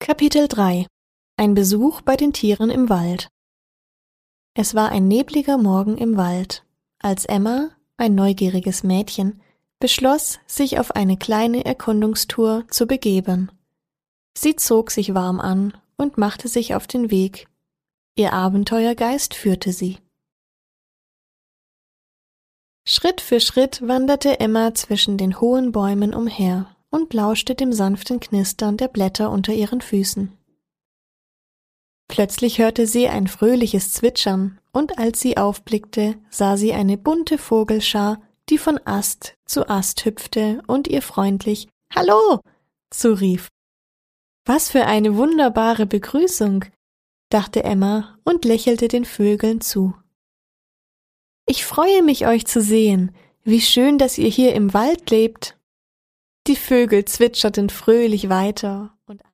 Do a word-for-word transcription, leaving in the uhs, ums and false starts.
Kapitel drei. Ein Besuch bei den Tieren im Wald. Es war ein nebliger Morgen im Wald, als Emma, ein neugieriges Mädchen, beschloss, sich auf eine kleine Erkundungstour zu begeben. Sie zog sich warm an und machte sich auf den Weg. Ihr Abenteuergeist führte sie. Schritt für Schritt wanderte Emma zwischen den hohen Bäumen umher und lauschte dem sanften Knistern der Blätter unter ihren Füßen. Plötzlich hörte sie ein fröhliches Zwitschern, und als sie aufblickte, sah sie eine bunte Vogelschar, die von Ast zu Ast hüpfte und ihr freundlich »Hallo« zurief. »Was für eine wunderbare Begrüßung«, dachte Emma und lächelte den Vögeln zu. »Ich freue mich, euch zu sehen. Wie schön, dass ihr hier im Wald lebt.« Die Vögel zwitscherten fröhlich weiter, und